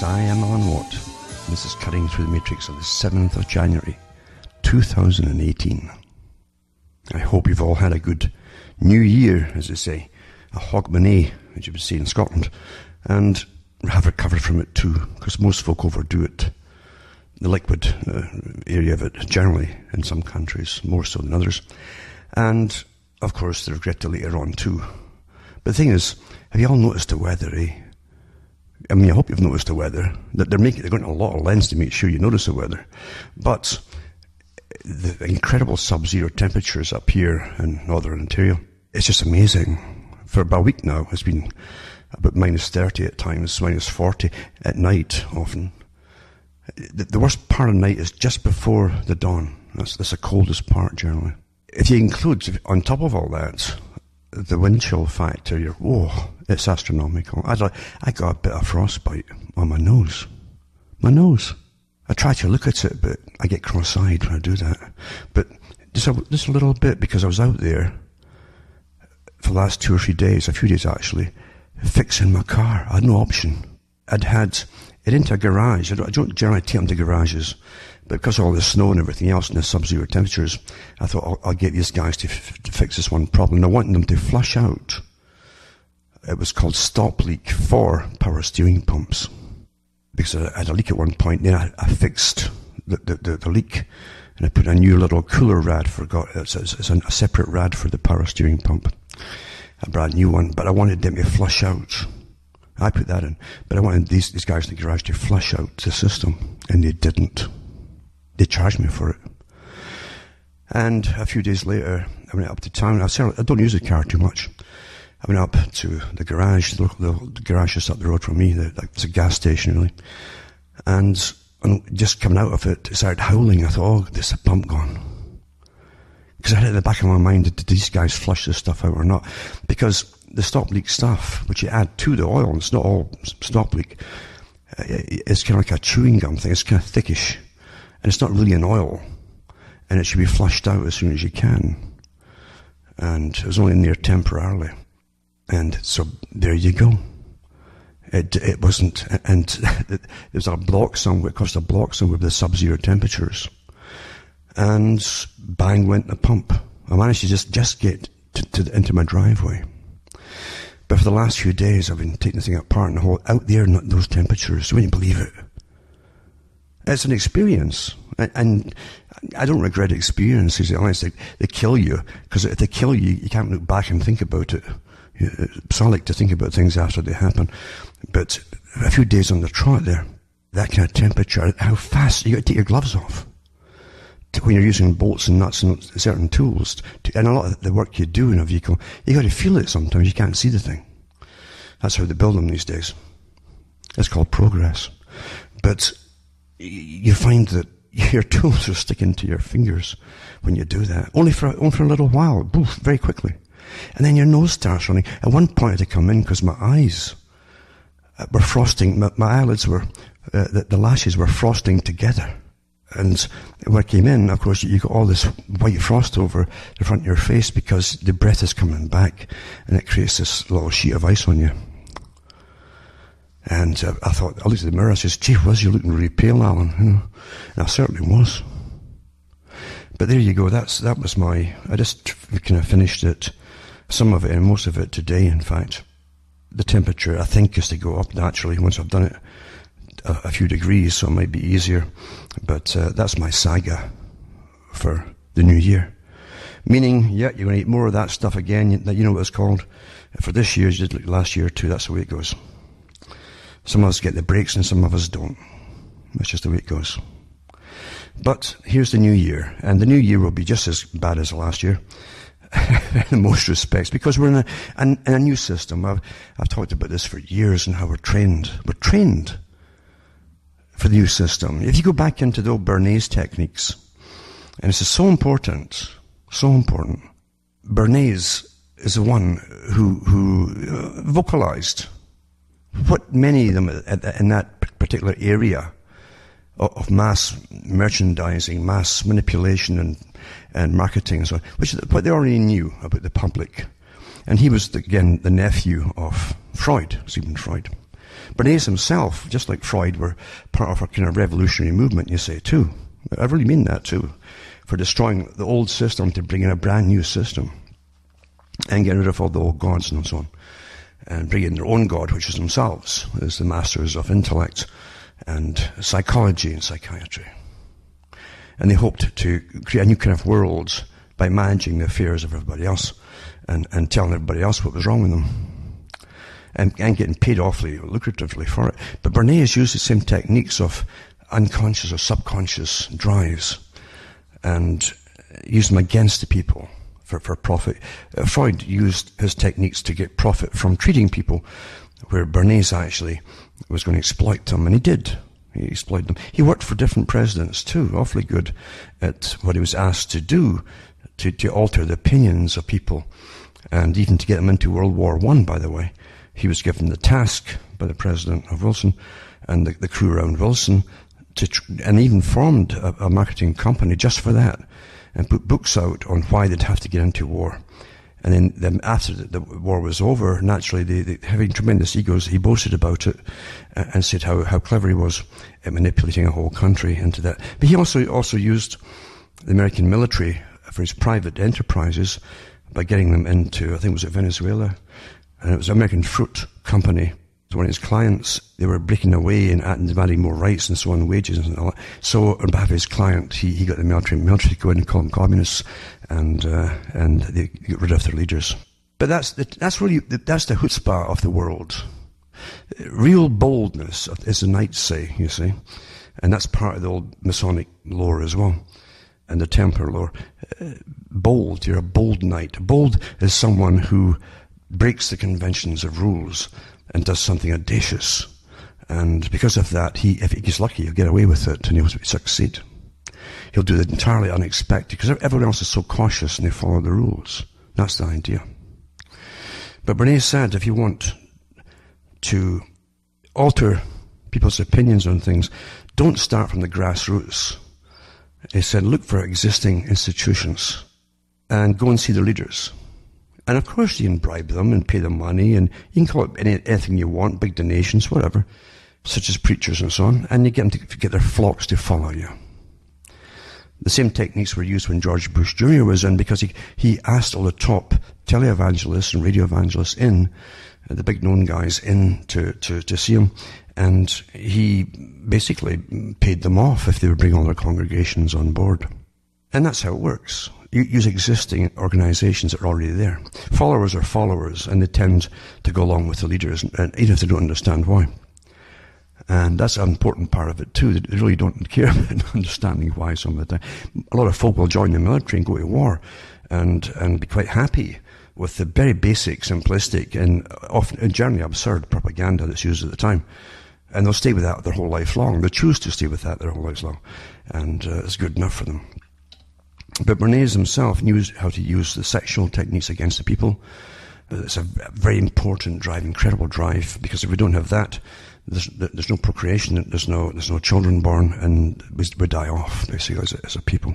Yes, I am Alan Watt. This is Cutting Through the Matrix on the 7th of January, 2018. I hope you've all had a good New Year, as they say, a hogmanay, as you would say in Scotland, and have recovered from it too, because most folk overdo it. The liquid area of it, generally, in some countries, more so than others. And, of course, they regret it later on too. But the thing is, have you all noticed the weather, eh? I mean, I hope you've noticed the weather. That they're going to a lot of lengths to make sure you notice the weather. But the incredible sub-zero temperatures up here in northern Ontario, it's just amazing. For about a week now, it's been about minus 30 at times, minus 40 at night often. The worst part of the night is just before the dawn. That's the coldest part generally. If you include, on top of all that, the wind chill factor, it's astronomical. I got a bit of frostbite on my nose. My nose. I try to look at it, but I get cross-eyed when I do that. But just a little bit, because I was out there for the last 2 or 3 days, a few days actually, fixing my car. I had no option. I'd had it into a garage. I don't generally take them to garages, but because of all the snow and everything else and the sub-zero temperatures, I thought I'll get these guys to fix this one problem. And I wanted them to flush out. It was called stop leak for power steering pumps. Because I had a leak at one point, then I fixed the leak, and I put a new little cooler rad it's a separate rad for the power steering pump. A brand new one, but I wanted them to flush out. I put that in, but I wanted these guys in the garage to flush out the system, and they didn't. They charged me for it. And a few days later, I went up to town. I don't use the car too much. I went up to the garage, the garage just up the road from me. It's a gas station, really. And just coming out of it started howling. I thought, there's a pump gone. Because I had it in the back of my mind, did these guys flush this stuff out or not? Because the stop leak stuff, which you add to the oil, it's not all stop leak, it's kind of like a chewing gum thing. It's kind of thickish. And it's not really an oil. And it should be flushed out as soon as you can. And it was only in there temporarily. And so there you go. It wasn't, and there's a block somewhere, it caused a block somewhere with the sub-zero temperatures. And bang went the pump. I managed to just get into my driveway. But for the last few days, I've been taking the thing apart and out there in those temperatures. You wouldn't believe it. It's an experience. And I don't regret experiences. They kill you. Because if they kill you, you can't look back and think about it. It's I like to think about things after they happen. But a few days on the trot there, that kind of temperature, how fast, you got to take your gloves off. When you're using bolts and nuts and certain tools, and a lot of the work you do in a vehicle, you got to feel it sometimes. You can't see the thing. That's how they build them these days. It's called progress. But you find that your tools are sticking to your fingers when you do that. Only for a little while, poof, very quickly. And then your nose starts running. At one point I had to come in because my eyes were frosting. My eyelids were, the lashes were frosting together. And when I came in, of course, you got all this white frost over the front of your face because the breath is coming back and it creates this little sheet of ice on you. And I thought, I looked at the mirror and says, gee whiz, you're looking really pale, Alan. You know? And I certainly was. But there you go, that was I just kind of finished it, some of it and most of it today, in fact. The temperature, I think, is to go up naturally once I've done it a few degrees, so it might be easier. But that's my saga for the new year. Meaning, yeah, you're going to eat more of that stuff again. You know what it's called. For this year, you did like last year too. That's the way it goes. Some of us get the breaks and some of us don't. That's just the way it goes. But here's the new year. And the new year will be just as bad as the last year. In most respects, because we're in a new system. I've talked about this for years and how we're trained. We're trained for the new system. If you go back into the old Bernays techniques, and this is so important, Bernays is the one who vocalized what many of them in that particular area of mass merchandising, mass manipulation and marketing and so on, what they already knew about the public. And he was, again, the nephew of Freud, Sigmund Freud. Bernays himself, just like Freud, were part of a kind of revolutionary movement, you say, too. I really mean that, too. For destroying the old system to bring in a brand new system. And get rid of all the old gods and so on. And bring in their own god, which is themselves, as the masters of intellect and psychology and psychiatry. And they hoped to create a new kind of world by managing the affairs of everybody else and telling everybody else what was wrong with them. And getting paid awfully lucratively for it. But Bernays used the same techniques of unconscious or subconscious drives and used them against the people for profit. Freud used his techniques to get profit from treating people, where Bernays actually was going to exploit them, and he did. He exploited them. He worked for different presidents too, awfully good at what he was asked to do to alter the opinions of people, and even to get them into World War I, by the way. He was given the task by the president of Wilson and the crew around Wilson and even formed a marketing company just for that, and put books out on why they'd have to get into war. And then after the war was over, naturally, they having tremendous egos, he boasted about it and said how clever he was at manipulating a whole country into that. But he also used the American military for his private enterprises by getting them into, I think it was Venezuela, and it was American Fruit Company. One of his clients, they were breaking away and demanding more rights and so on, wages and all that. So on behalf of his client, he got the military to go in and call them communists, and they got rid of their leaders. But that's the chutzpah of the world. Real boldness, as the knights say, you see, and that's part of the old Masonic lore as well, and the Templar lore. Bold, you're a bold knight. Bold is someone who breaks the conventions of rules and does something audacious. And because of that, if he's lucky, he'll get away with it and he'll succeed. He'll do the entirely unexpected, because everyone else is so cautious and they follow the rules. That's the idea. But Bernays said, if you want to alter people's opinions on things, don't start from the grassroots. He said, look for existing institutions and go and see their leaders. And of course you can bribe them and pay them money, and you can call it anything you want, big donations, whatever, such as preachers and so on, and you get them to get their flocks to follow you. The same techniques were used when George Bush Jr. was in, because he asked all the top televangelists and radio evangelists in, the big known guys in to see him, and he basically paid them off if they would bring all their congregations on board. And that's how it works. You use existing organizations that are already there. Followers are followers, and they tend to go along with the leaders, and even if they don't understand why. And that's an important part of it too. They really don't care about understanding why some of the time. A lot of folk will join the military and go to war and be quite happy with the very basic, simplistic, and often generally absurd propaganda that's used at the time. And they'll stay with that their whole life long. They choose to stay with that their whole lives long. And it's good enough for them. But Bernays himself knew how to use the sexual techniques against the people. It's a very important drive, incredible drive, because if we don't have that, there's no procreation, there's no children born, and we die off, basically, as a people.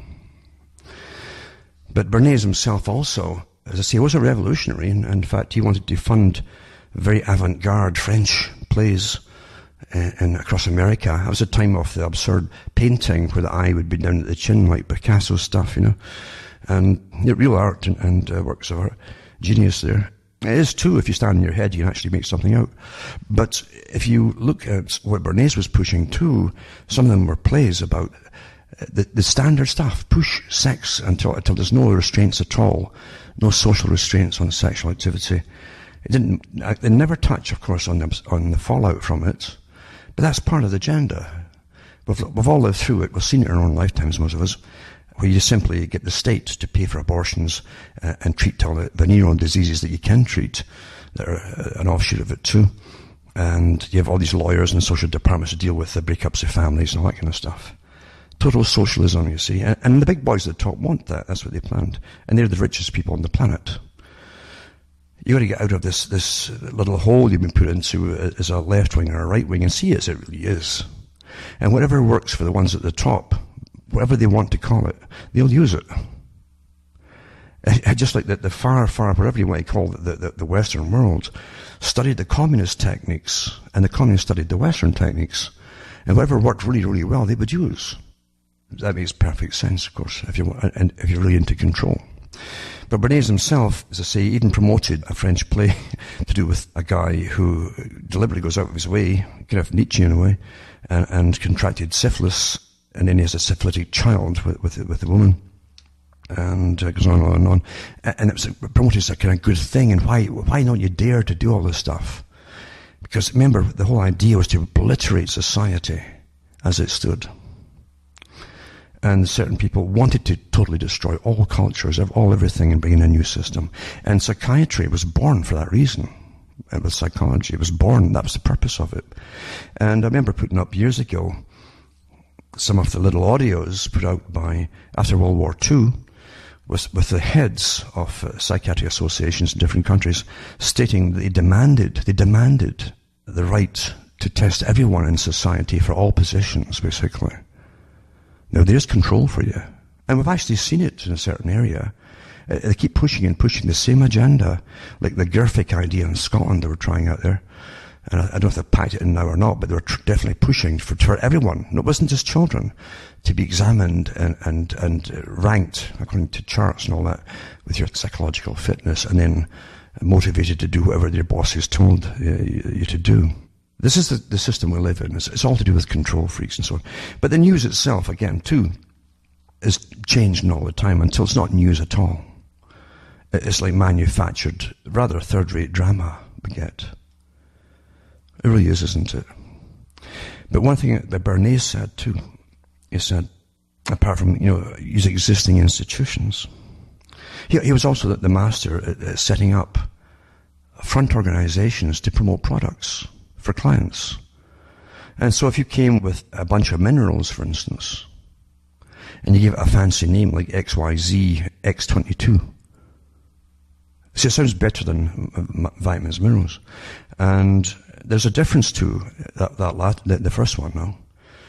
But Bernays himself also, as I say, was a revolutionary, and in fact he wanted to fund very avant-garde French plays across America. It was a time of the absurd painting where the eye would be down at the chin, like Picasso stuff, you know, and real art and works of art. Genius there. It is too, if you stand on your head, you can actually make something out. But if you look at what Bernays was pushing too, some of them were plays about the standard stuff, push sex until there's no restraints at all, no social restraints on sexual activity. They never touch, of course, on the fallout from it. But that's part of the agenda. We've all lived through it. We've seen it in our own lifetimes, most of us, where you simply get the state to pay for abortions and treat all the venereal diseases that you can treat, that are an offshoot of it too. And you have all these lawyers and social departments to deal with the breakups of families and all that kind of stuff. Total socialism, you see. And the big boys at the top want that. That's what they planned. And they're the richest people on the planet. You got to get out of this little hole you've been put into as a left wing or a right wing and see it as it really is. And whatever works for the ones at the top, whatever they want to call it, they'll use it. just like the far, whatever you want to call the Western world, studied the communist techniques, and the communists studied the Western techniques, and whatever worked really, really well, they would use. That makes perfect sense, of course, if you're really into control. But Bernays himself, as I say, even promoted a French play to do with a guy who deliberately goes out of his way, kind of Nietzsche in a way, and contracted syphilis, and then he has a syphilitic child with the woman, and goes on and on. And it was promoted as a kind of good thing, and why don't you dare to do all this stuff? Because remember, the whole idea was to obliterate society as it stood. And certain people wanted to totally destroy all cultures, everything, and bring in a new system. And psychiatry was born for that reason. It was psychology. It was born. That was the purpose of it. And I remember putting up years ago some of the little audios put out by, after World War II, with the heads of psychiatric associations in different countries, stating they demanded the right to test everyone in society for all positions, basically. Now, there's control for you. And we've actually seen it in a certain area. They keep pushing the same agenda, like the Gerfic idea in Scotland they were trying out there. And I don't know if they've packed it in now or not, but they were definitely pushing for everyone. And it wasn't just children to be examined and ranked according to charts and all that with your psychological fitness, and then motivated to do whatever your boss has told you to do. This is the system we live in. It's all to do with control freaks and so on. But the news itself, again, too, is changing all the time until it's not news at all. It's like manufactured, rather third-rate drama we get. It really is, isn't it? But one thing that Bernays said, too, he said, apart from, use existing institutions, he was also the master at setting up front organizations to promote products for clients. And so if you came with a bunch of minerals, for instance, and you give it a fancy name like XYZ X22, see, it sounds better than vitamins, minerals. And there's a difference to the first one now,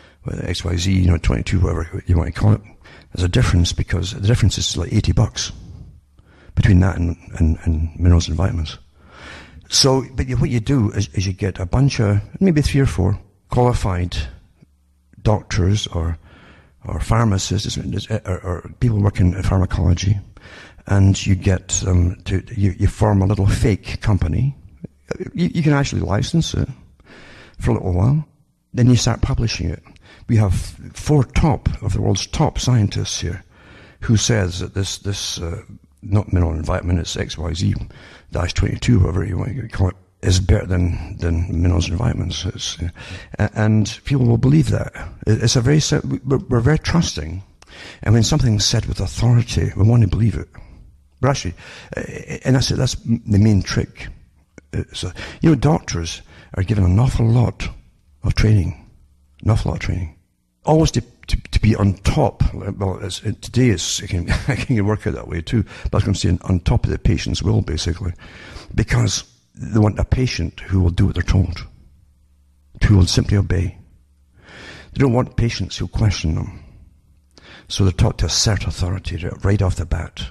XYZ, 22, whatever you want to call it. There's a difference, because the difference is like $80 between that and minerals and vitamins. So, but what you do is you get a bunch of, maybe 3 or 4 qualified doctors or pharmacists or people working in pharmacology, and you get them you form a little fake company. You can actually license it for a little while. Then you start publishing it. We have 4 of the world's top scientists here who says that this not mineral and vitamin, it's XYZ-22, whatever you want to call it, is better than minerals and vitamins. And people will believe that. It's we're very trusting. And when something's said with authority, we want to believe it. But actually, and that's the main trick. So, doctors are given an awful lot of training. Always to be on top. Well, today it can work out that way too. But I'm saying on top of the patient's will, basically, because they want a patient who will do what they're told, who will simply obey. They don't want patients who question them. So they're taught to assert authority right off the bat.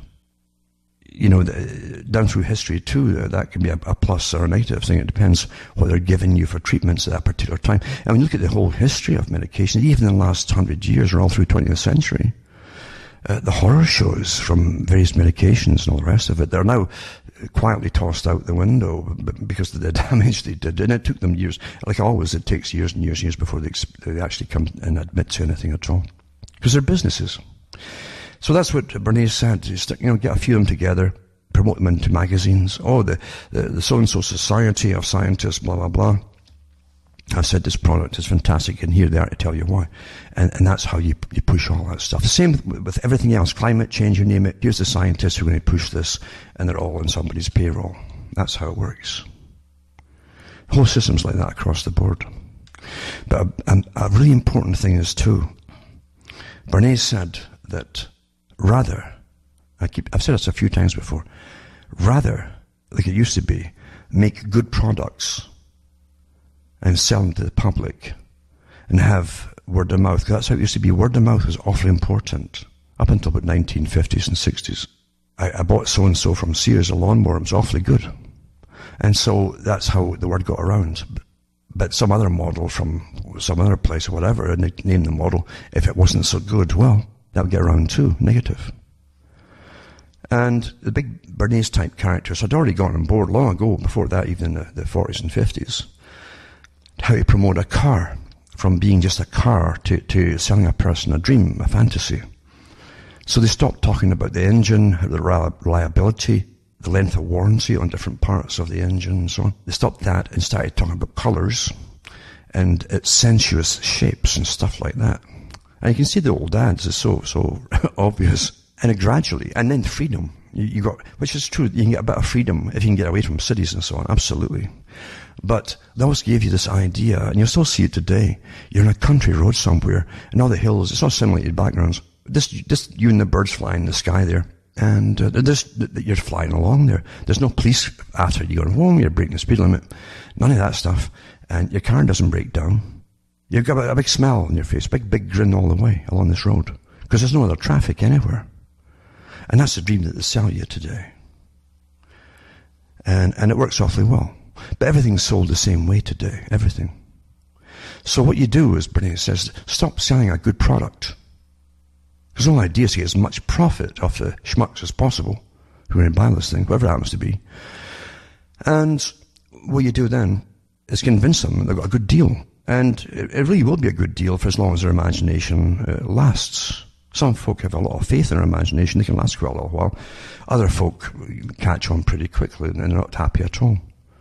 Down through history too, that can be a plus or a negative thing. It depends what they're giving you for treatments at that particular time. I mean, look at the whole history of medication, even in the last 100 years or all through 20th century. The horror shows from various medications and all the rest of it, they're now quietly tossed out the window because of the damage they did. And it took them years. Like always, it takes years and years and years before they actually come and admit to anything at all. Because they're businesses. So that's what Bernays said. Get a few of them together, promote them into magazines. Oh, the so-and-so Society of Scientists, blah, blah, blah. I've said this product is fantastic, and here they are to tell you why. And that's how you push all that stuff. The same with everything else. Climate change, you name it. Here's the scientists who are going to push this, and they're all on somebody's payroll. That's how it works. The whole system's like that across the board. But a really important thing is, too, Bernays said that rather, I've said this a few times before, rather, like it used to be, make good products and sell them to the public and have word of mouth. That's how it used to be. Word of mouth was awfully important up until about 1950s and 60s. I bought so-and-so from Sears, a lawnmower, it was awfully good. And so that's how the word got around. But some other model from some other place or whatever, and they named the model, if it wasn't so good, well, that would get around too, negative. And the big Bernays type characters had already gone on board long ago, before that, even in the 40s and 50s, how to promote a car, from being just a car to selling a person a dream, a fantasy. So they stopped talking about the engine, the reliability, the length of warranty on different parts of the engine and so on. They stopped that and started talking about colours and its sensuous shapes and stuff like that. And you can see the old ads, it's so obvious. And gradually, and then freedom. You got, which is true, you can get a bit of freedom if you can get away from cities and so on, absolutely. But they always gave you this idea, and you'll still see it today. You're on a country road somewhere, and all the hills, it's all simulated backgrounds. Just you and the birds flying in the sky there. And you're flying along there. There's no police after you going, whoa, you're breaking the speed limit. None of that stuff. And your car doesn't break down. You've got a big smile on your face, big grin all the way along this road. Because there's no other traffic anywhere. And that's the dream that they sell you today. And it works awfully well. But everything's sold the same way today. Everything. So what you do is, Bernays says, stop selling a good product. Because the whole idea is to get as much profit off the schmucks as possible who are going to buy this thing, whoever it happens to be. And what you do then is convince them they've got a good deal. And it really will be a good deal for as long as their imagination lasts. Some folk have a lot of faith in their imagination. They can last quite a little while. Other folk catch on pretty quickly and they're not happy at all.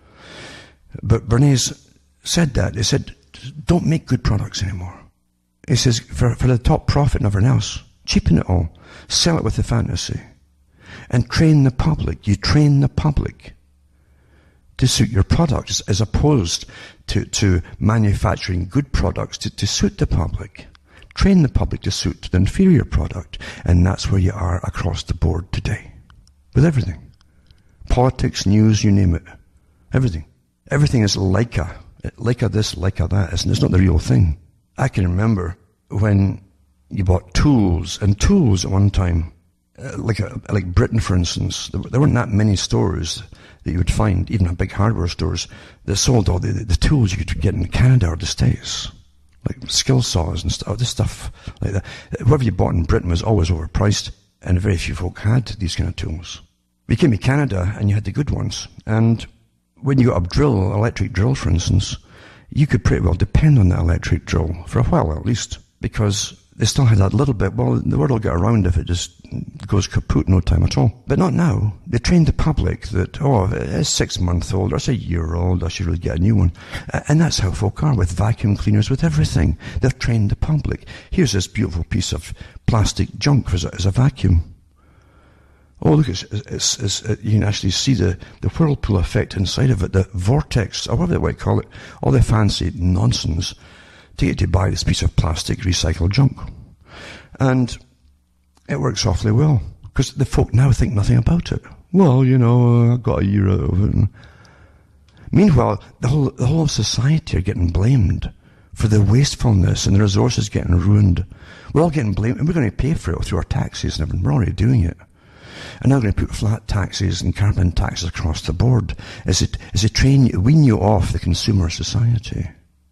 But Bernays said that. He said, don't make good products anymore. He says, for the top profit and everything else, cheapen it all. Sell it with the fantasy. And train the public. You train the public to suit your products as opposed to manufacturing good products to suit the public. Train the public to suit the inferior product. And that's where you are across the board today. With everything. Politics, news, you name it. Everything. Everything is like a this, like a that. It's not the real thing. I can remember when you bought tools at one time, like Britain, for instance. There weren't that many stores that you would find, even big hardware stores, that sold all the tools you could get in Canada or the States, like skill saws and stuff, this stuff like that. Whatever you bought in Britain was always overpriced, and very few folk had these kind of tools. You came to Canada and you had the good ones, and when you got a drill, electric drill, for instance, you could pretty well depend on that electric drill for a while at least, because they still had that little bit, well, the word will get around if it just goes kaput no time at all. But not now. They trained the public that, it's 6 months old, or it's a year old, I should really get a new one. And that's how folk are with vacuum cleaners, with everything. They've trained the public. Here's this beautiful piece of plastic junk as a vacuum. Oh, look, you can actually see the whirlpool effect inside of it, the vortex, or whatever they might call it, all the fancy nonsense to get you to buy this piece of plastic recycled junk. And it works awfully well, because the folk now think nothing about it. Well, I got a year out of it. Meanwhile, the whole of society are getting blamed for the wastefulness and the resources getting ruined. We're all getting blamed, and we're going to pay for it through our taxes and everything. We're already doing it. And now we're going to put flat taxes and carbon taxes across the board as it wean you off the consumer society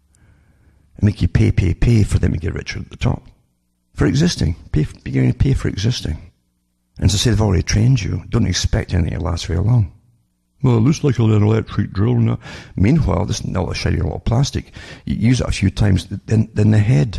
and make you pay for them to get richer at the top. For existing. You're going to pay for existing. And to say they've already trained you, don't expect anything to last very long. Well, it looks like an electric drill now. Meanwhile, this little shiny little plastic, you use it a few times, then the head,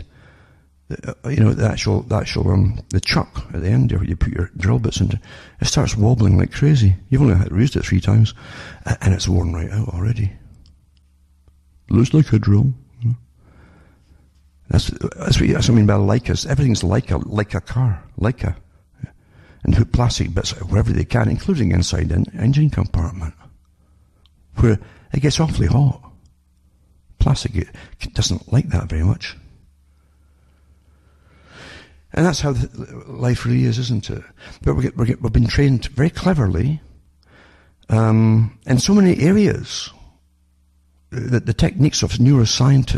the chuck at the end where you put your drill bits into, it starts wobbling like crazy. You've only used it 3 times, and it's worn right out already. Looks like a drill. That's what I mean by Leica. Everything's like a car, Leica. And put plastic bits wherever they can, including inside the engine compartment, where it gets awfully hot. Plastic doesn't like that very much. And that's how life really is, isn't it? But we've been trained very cleverly in so many areas. The techniques of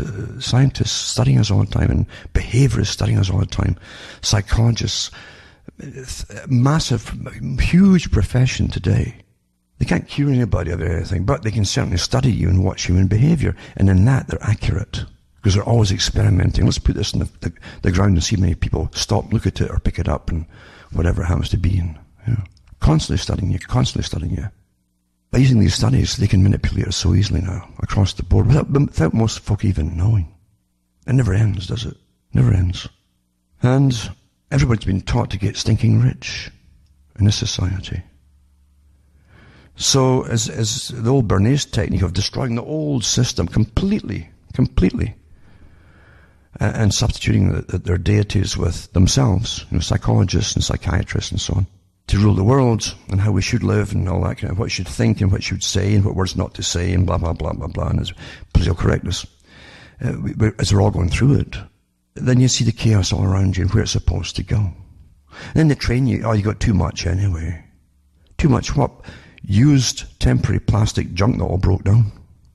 scientists studying us all the time, and behaviorists studying us all the time, psychologists, massive, huge profession today. They can't cure anybody of anything, but they can certainly study you and watch human behavior. And in that, they're accurate. Because they're always experimenting. Let's put this in the ground and see how many people stop, look at it, or pick it up, and whatever it happens to be. And, constantly studying you. By using these studies, they can manipulate us so easily now, across the board, without most folk even knowing. It never ends, does it? Never ends. And everybody's been taught to get stinking rich in this society. So, as the old Bernays technique of destroying the old system completely, and substituting their deities with themselves, psychologists and psychiatrists and so on, to rule the world and how we should live and all that kind of, what you should think and what you should say and what words not to say and blah, blah, blah, blah, blah, and political correctness. As we're all going through it, then you see the chaos all around you and where it's supposed to go. And then they train you, you got too much anyway. Too much what? Used temporary plastic junk that all broke down.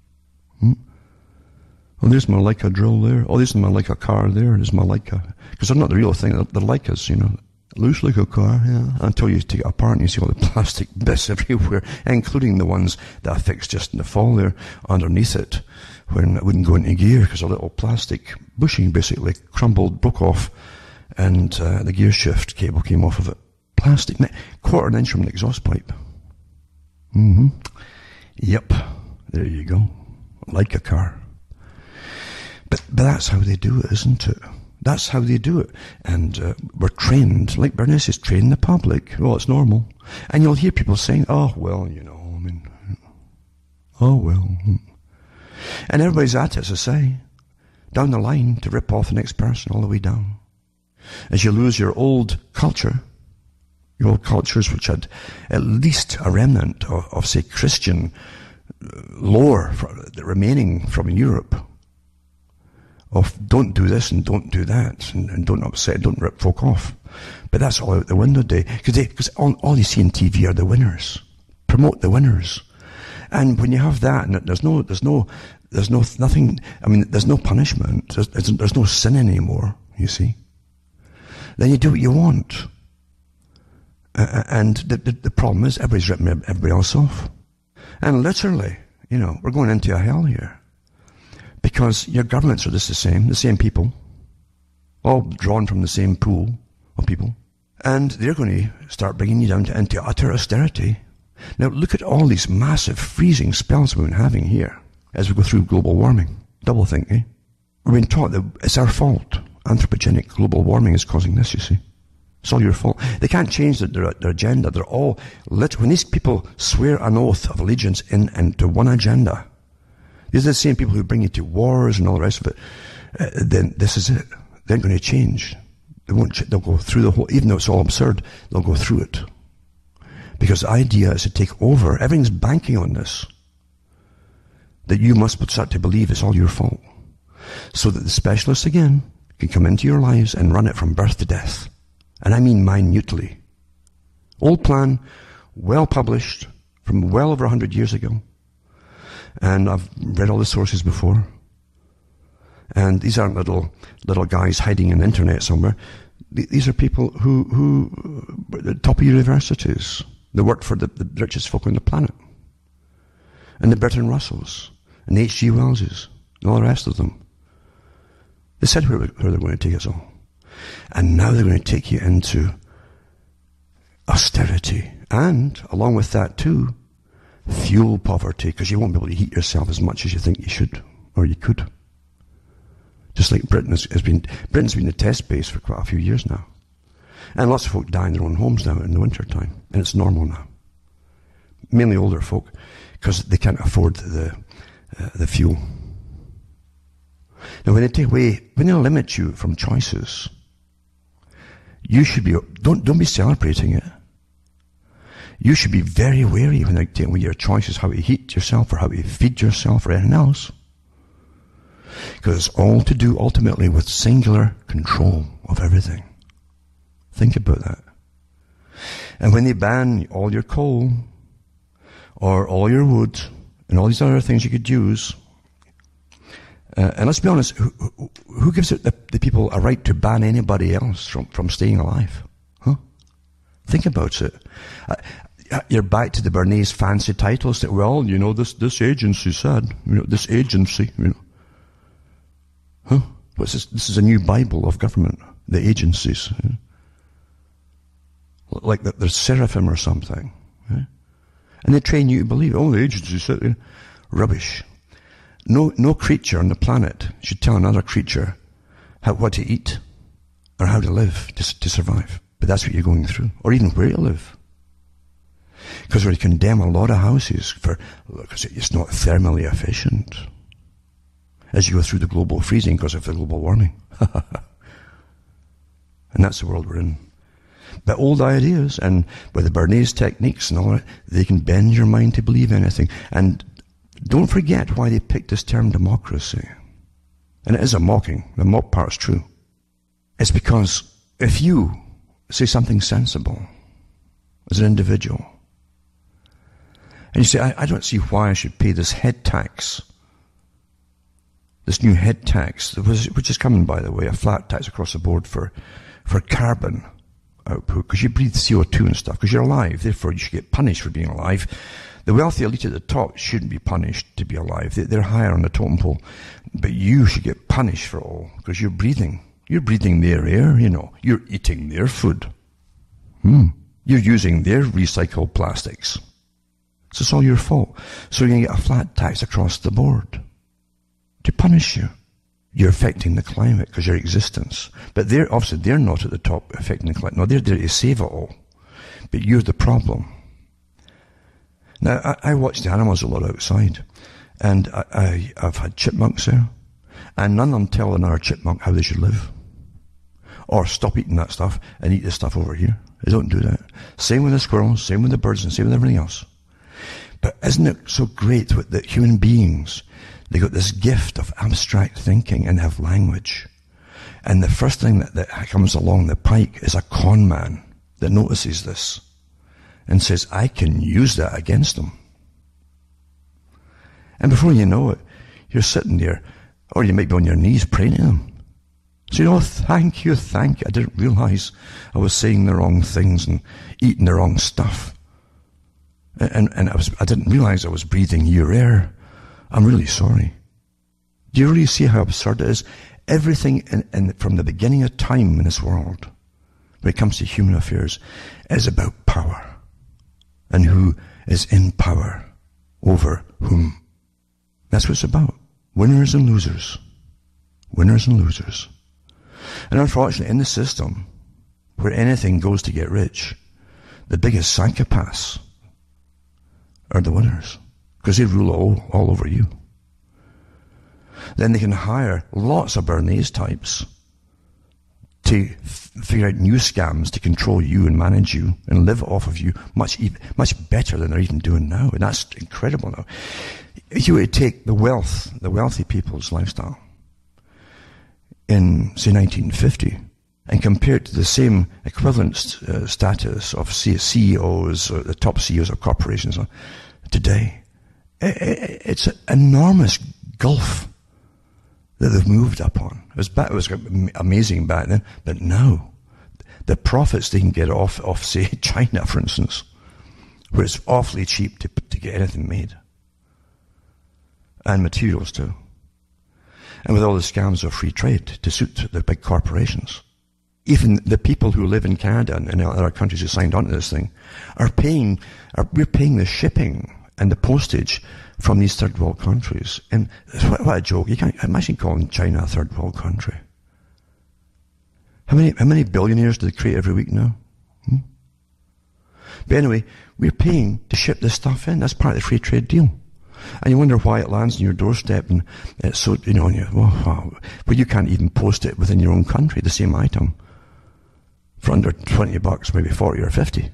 Oh, there's my Leica drill there. Oh, there's my Leica car there. There's my Leica. Because they're not the real thing. They're Leicas, It looks like a car, until you take it apart and you see all the plastic bits everywhere, including the ones that are fixed just in the fall there underneath it, when it wouldn't go into gear because a little plastic bushing basically crumbled, broke off, and the gear shift cable came off of it. Plastic, quarter an inch from an exhaust pipe. Yep, there you go. Like a car. But that's how they do it, isn't it? That's how they do it. And we're trained, like Bernays is training the public. Oh, it's normal. And you'll hear people saying, oh, well, oh, well. And everybody's at it, as I say, down the line to rip off the next person all the way down. As you lose your old culture, your old cultures which had at least a remnant of say, Christian lore remaining from Europe, of don't do this and don't do that, and don't upset, don't rip folk off. But that's all out the window today, because all you see on TV are the winners. Promote the winners. And when you have that, and there's nothing, there's no punishment, there's no sin anymore, you see, then you do what you want. And the problem is everybody's ripping everybody else off. And literally, we're going into a hell here. Because your governments are just the same people, all drawn from the same pool of people. And they're going to start bringing you down into utter austerity. Now look at all these massive freezing spells we've been having here as we go through global warming. Double think, eh? We've been taught that it's our fault. Anthropogenic global warming is causing this, you see. It's all your fault. They can't change their agenda. They're all when these people swear an oath of allegiance into one agenda, these are the same people who bring you to wars and all the rest of it. Then this is it. They're going to change. They'll go through the whole, even though it's all absurd, they'll go through it. Because the idea is to take over. Everything's banking on this. That you must start to believe it's all your fault. So that the specialists, again, can come into your lives and run it from birth to death. And I mean minutely. Old plan, well published, from well over 100 years ago. And I've read all the sources before. And these aren't little guys hiding in the internet somewhere. These are people who at the top of universities. They worked for the richest folk on the planet. And the Bertrand Russells. And the H.G. Wellses. And all the rest of them. They said where they're going to take us all. And now they're going to take you into austerity. And, along with that too, fuel poverty, because you won't be able to heat yourself as much as you think you should, or you could. Just like Britain's been the test base for quite a few years now. And lots of folk die in their own homes now in the winter time, and it's normal now. Mainly older folk, because they can't afford the fuel. Now when they limit you from choices, you should be, don't be celebrating it. You should be very wary when they take away your choices, how to heat yourself or how to feed yourself or anything else. Because it's all to do ultimately with singular control of everything. Think about that. And when they ban all your coal or all your wood and all these other things you could use, and let's be honest, who gives the people a right to ban anybody else from staying alive? Huh? Think about it. You're back to the Bernays fancy titles that, well, you know, this agency said, you know, this agency, you know. Huh? What's this? This is a new Bible of government, the agencies. You know? Like there's seraphim or something. Yeah? And they train you to believe, oh, the agency said, you know, rubbish. No creature on the planet should tell another creature what to eat or how to live to survive. But that's what you're going through, or even where you live. Because we condemn a lot of houses because it's not thermally efficient as you go through the global freezing because of the global warming. And that's the world we're in. But old ideas, and with the Bernays techniques and all that, they can bend your mind to believe anything. And don't forget why they picked this term democracy. And it is a mocking. The mock part's true. It's because if you say something sensible as an individual, and you say, I don't see why I should pay this head tax, this new head tax, which is coming, by the way, a flat tax across the board for carbon output, because you breathe CO2 and stuff, because you're alive, therefore you should get punished for being alive. The wealthy elite at the top shouldn't be punished to be alive. They're higher on the totem pole. But you should get punished for it all, because you're breathing. You're breathing their air, you know. You're eating their food. You're using their recycled plastics. So it's all your fault. So you're going to get a flat tax across the board to punish you. You're affecting the climate because your existence. But they're not at the top affecting the climate. No, they're there to save it all. But you're the problem. Now, I watch the animals a lot outside. And I've had chipmunks there. And none of them tell another chipmunk how they should live. Or stop eating that stuff and eat this stuff over here. They don't do that. Same with the squirrels, same with the birds, and same with everything else. But isn't it so great that human beings, they got this gift of abstract thinking and have language. And the first thing that comes along the pike is a con man that notices this and says, I can use that against them. And before you know it, you're sitting there, or you might be on your knees praying to them. So, oh, thank you. I didn't realize I was saying the wrong things and eating the wrong stuff. And I didn't realize I was breathing your air. I'm really sorry. Do you really see how absurd it is? Everything from the beginning of time in this world, when it comes to human affairs, is about power. And who is in power over whom. That's what it's about. Winners and losers. Winners and losers. And unfortunately, in the system, where anything goes to get rich, the biggest psychopaths are the winners, because they rule all over you. Then they can hire lots of Bernays types to figure out new scams to control you and manage you and live off of you much better than they're even doing now. And that's incredible now. If you were to take the wealthy people's lifestyle in, say, 1950, and compare it to the same equivalent status of CEOs, or the top CEOs of corporations today, it's an enormous gulf that they've moved up on. It was amazing back then, but now, the profits they can get off say, China, for instance, where it's awfully cheap to get anything made. And materials too. And with all the scams of free trade to suit the big corporations. Even the people who live in Canada and other countries who signed on to this thing we're paying the shipping and the postage from these third world countries. And what a joke. You can't imagine calling China a third world country. How many billionaires do they create every week now? But anyway, we're paying to ship this stuff in. That's part of the free trade deal. And you wonder why it lands on your doorstep and it's so, but you can't even post it within your own country, the same item, for under $20, maybe 40 or 50.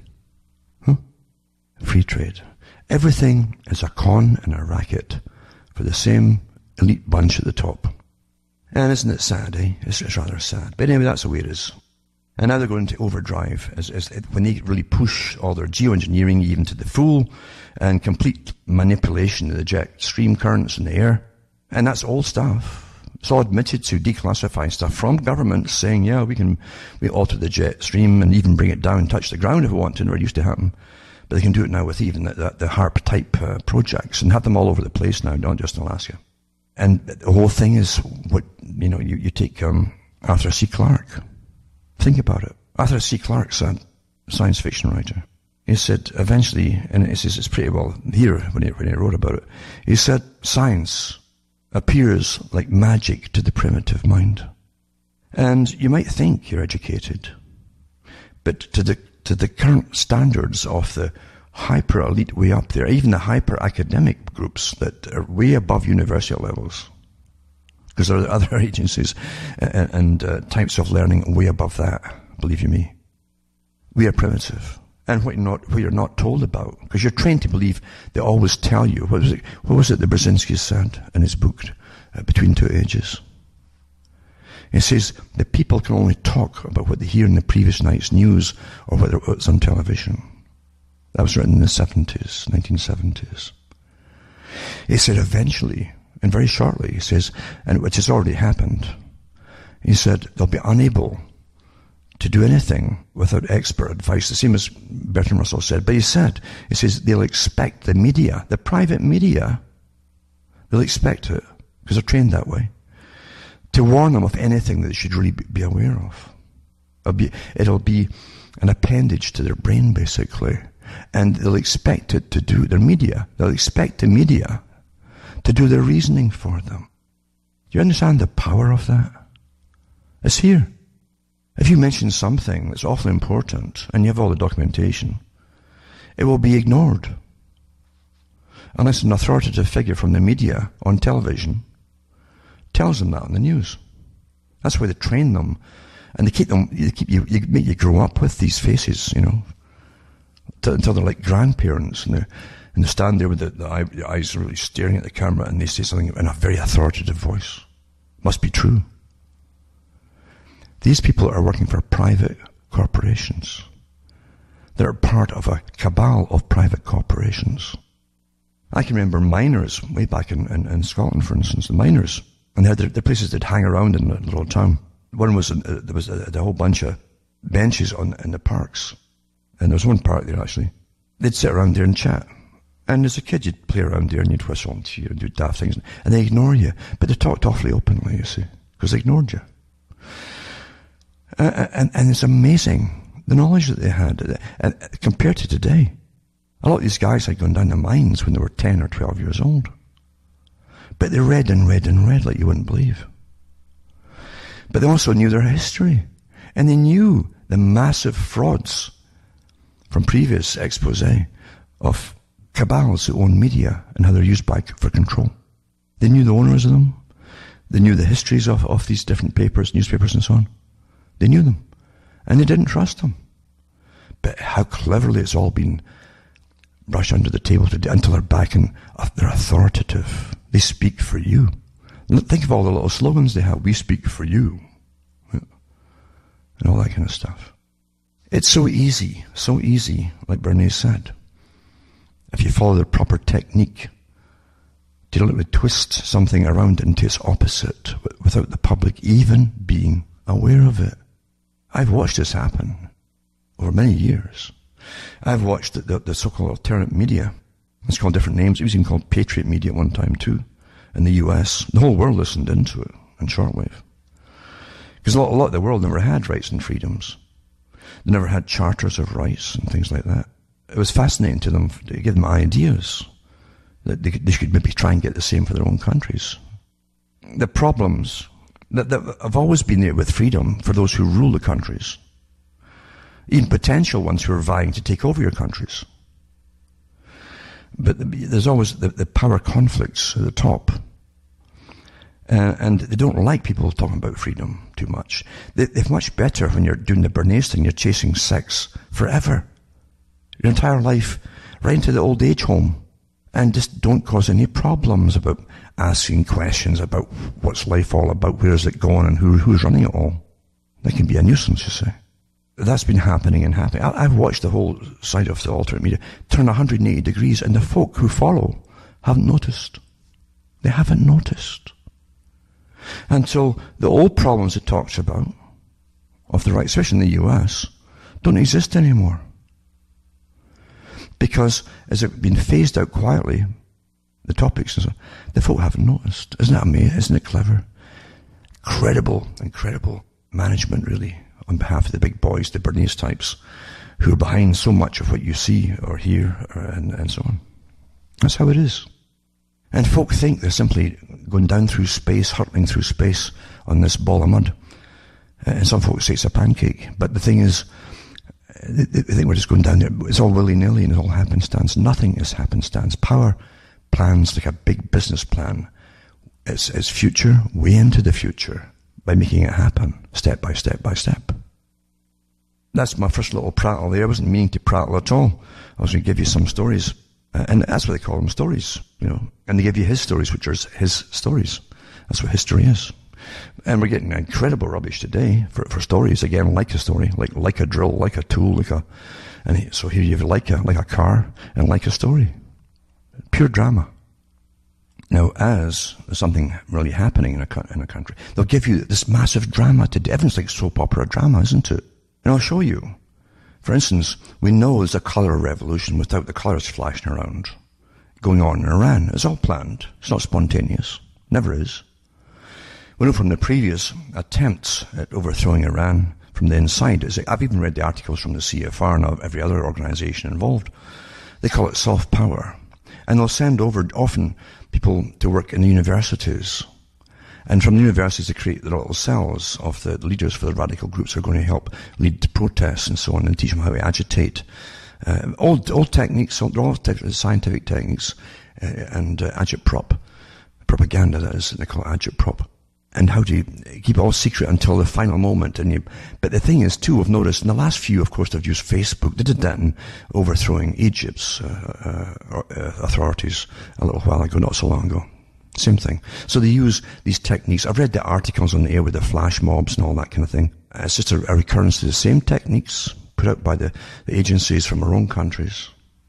Free trade. Everything is a con and a racket for the same elite bunch at the top. And isn't it sad, eh? It's rather sad. But anyway, that's the way it is. And now they're going to overdrive when they really push all their geoengineering even to the full and complete manipulation of the jet stream currents in the air. And that's old stuff. It's all admitted to declassifying stuff from governments saying, yeah, we alter the jet stream and even bring it down, touch the ground if we want to, never used to happen. But they can do it now with even the HARP type projects and have them all over the place now, not just in Alaska. And the whole thing is what, you take Arthur C. Clarke. Think about it. Arthur C. Clarke's a science fiction writer. He said eventually, and it's pretty well here when he wrote about it, he said science appears like magic to the primitive mind. And you might think you're educated, but to the current standards of the hyper-elite way up there, even the hyper-academic groups that are way above university levels, because there are other agencies and types of learning way above that, believe you me. We are primitive. And what you're not told about, because you're trained to believe they always tell you. What was it that Brzezinski said in his book, Between Two Ages? He says the people can only talk about what they hear in the previous night's news or whether it was on television. That was written in the 1970s. He said eventually, and very shortly, he says, and which has already happened, he said they'll be unable to do anything without expert advice, the same as Bertrand Russell said. But he says they'll expect the media, the private media, they'll expect it, because they're trained that way, to warn them of anything that they should really be aware of. It'll be an appendage to their brain, basically. And they'll expect it to do, they'll expect the media to do their reasoning for them. Do you understand the power of that? It's here. If you mention something that's awfully important, and you have all the documentation, it will be ignored. Unless an authoritative figure from the media on television tells them that on the news. That's why they train them, and they make you grow up with these faces, until they're like grandparents, and they stand there with the eyes really staring at the camera, and they say something in a very authoritative voice. Must be true. These people are working for private corporations. They're part of a cabal of private corporations. I can remember miners way back in Scotland, for instance, the miners, and they had their places they'd hang around in the little town. One was, there was a whole bunch of benches in the parks, and there was one park there actually. They'd sit around there and chat. And as a kid, you'd play around there and you'd whistle and cheer and do daft things, and they ignore you. But they talked awfully openly, you see, because they ignored you. And it's amazing, the knowledge that they had, compared to today. A lot of these guys had gone down the mines when they were 10 or 12 years old. But they read and read and read like you wouldn't believe. But they also knew their history. And they knew the massive frauds from previous expose of cabals who own media and how they're used for control. They knew the owners of them. They knew the histories of these different papers, newspapers and so on. They knew them. And they didn't trust them. But how cleverly it's all been brushed under the table today until they're back and they're authoritative. They speak for you. Think of all the little slogans they have. We speak for you. And all that kind of stuff. It's so easy, like Bernays said. If you follow the proper technique to literally twist something around into its opposite without the public even being aware of it. I've watched this happen over many years. I've watched the so-called alternate media. It's called different names. It was even called Patriot Media at one time too. In the US, the whole world listened into it on shortwave. Because a lot of the world never had rights and freedoms. They never had charters of rights and things like that. It was fascinating to them to give them ideas that they should maybe try and get the same for their own countries. The problems that have always been there with freedom for those who rule the countries, even potential ones who are vying to take over your countries. But there's always the power conflicts at the top. And they don't like people talking about freedom too much. They're much better when you're doing the Bernays thing, you're chasing sex forever. Your entire life, right into the old age home. And just don't cause any problems about asking questions about what's life all about, where is it going, and who's running it all. That can be a nuisance, you see. That's been happening and happening. I've watched the whole side of the alternate media turn 180 degrees, and the folk who follow haven't noticed. They haven't noticed. until the old problems it talks about, of the right, especially in the US, don't exist anymore. Because as it's been phased out quietly, the topics, the folk haven't noticed. Isn't that amazing? Isn't it clever? Incredible management, really, on behalf of the big boys, the Bernice types, who are behind so much of what you see or hear and so on. That's how it is. And folk think they're simply going down through space, hurtling through space on this ball of mud. And some folks say it's a pancake. But the thing is, they think we're just going down there. It's all willy-nilly and it's all happenstance. Nothing is happenstance. Power plans like a big business plan. It's future, way into the future, by making it happen, step by step by step. That's my first little prattle there. I wasn't meaning to prattle at all. I was going to give you some stories. And that's what they call them, stories, And they give you his stories, which are his stories. That's what history is. And we're getting incredible rubbish today for stories. Again, like a story, like a drill, like a tool, and so here you have like a car and like a story. Pure drama. Now, as there's something really happening in a country, they'll give you this massive drama today. Everything's like soap opera drama, isn't it? And I'll show you. For instance, we know there's a colour revolution without the colours flashing around going on in Iran. It's all planned. It's not spontaneous. Never is. We know from the previous attempts at overthrowing Iran from the inside. I've even read the articles from the CFR and every other organisation involved. They call it soft power. And they'll send over often people to work in the universities. And from the universities, they create the little cells of the leaders for the radical groups who are going to help lead to protests and so on, and teach them how to agitate. All techniques, they're all scientific techniques, and agitprop, propaganda, that is, they call it agitprop. And how to keep it all secret until the final moment. But the thing is, too, I've noticed in the last few, of course, they've used Facebook. They did that in overthrowing Egypt's authorities a little while ago, not so long ago. Same thing. So they use these techniques. I've read the articles on the air with the flash mobs and all that kind of thing. It's just a recurrence to the same techniques put out by the agencies from our own countries